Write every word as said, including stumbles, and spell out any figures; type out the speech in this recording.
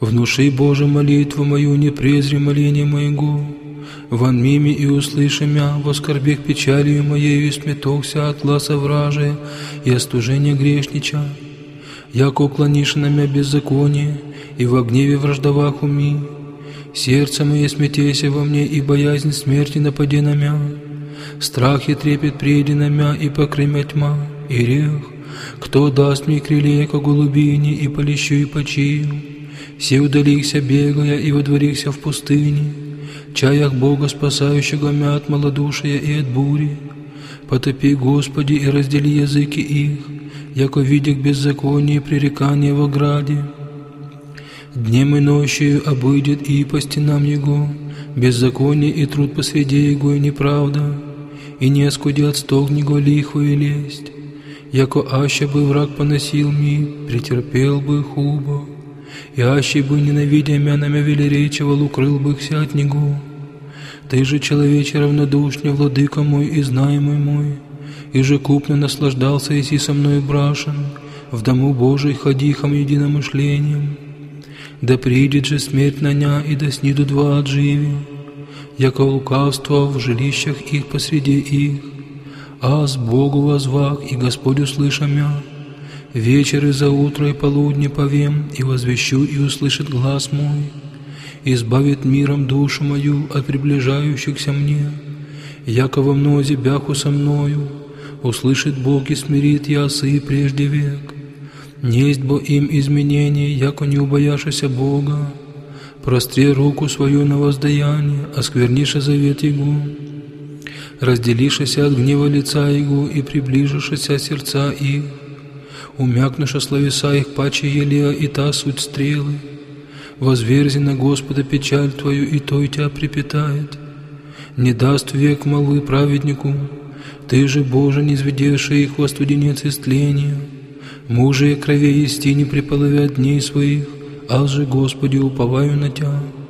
Внуши, Боже, молитву мою, не презри моление моего. Вон мими и услыши мя, во скорбех печалью моею, и сметохся от ласа вражия и остужения грешнича. Яко уклонишь на мя беззаконие, и во гневе враждовах уми. Сердце мое смятейся во мне, и боязнь смерти напади на мя. Страх и трепет приди на мя, и покрымя тьма, и рех. Кто даст мне крылья, ко голубине, и полещу, и почию? Все удалихся, бегая, и водворихся в пустыне, чаях Бога, спасающего мя от малодушия и от бури. Потопи, Господи, и раздели языки их, яко видях беззаконие и пререкание в ограде. Днем и ночью обыдет и по стенам Его, беззаконие и труд посреди Его, и неправда, и не оскудят стог Него лихву и лесть. Яко аще бы враг поносил ми, претерпел бы хубо, и аще бы, ненавидя мя на мя велеречивал, укрыл бы хся от Него. Ты же, человече, равнодушный, владыка мой и знаемый мой, и же купно наслаждался иси со мною брашен, в дому Божий ходихом единомышлением. Да придет же смерть на ня, и да снидут два отживи, яко лукавство в жилищах их посреди их. Аз Богу возвах, и Господь услыша мя. Вечер и заутро и полудне повем, и возвещу, и услышит глас мой. Избавит миром душу мою от приближающихся мне. Яко во мнозе бяху со мною, услышит Бог и смирит ясы прежде век. Несть бо им изменение, яко не убояшися Бога. Простри руку свою на воздаяние, оскверниша завет Его. Разделишися от гнева лица Его и приближишися сердца их. Умякнуша словеса их паче елея, и та суть стрелы. Возверзи на Господа печаль Твою, и той Тебя припитает. Не даст век молвы праведнику, Ты же, Боже, не изведешь их во студенец истления. Мужи крови истине приполовят дней своих, аз же, Господи, уповаю на Тя.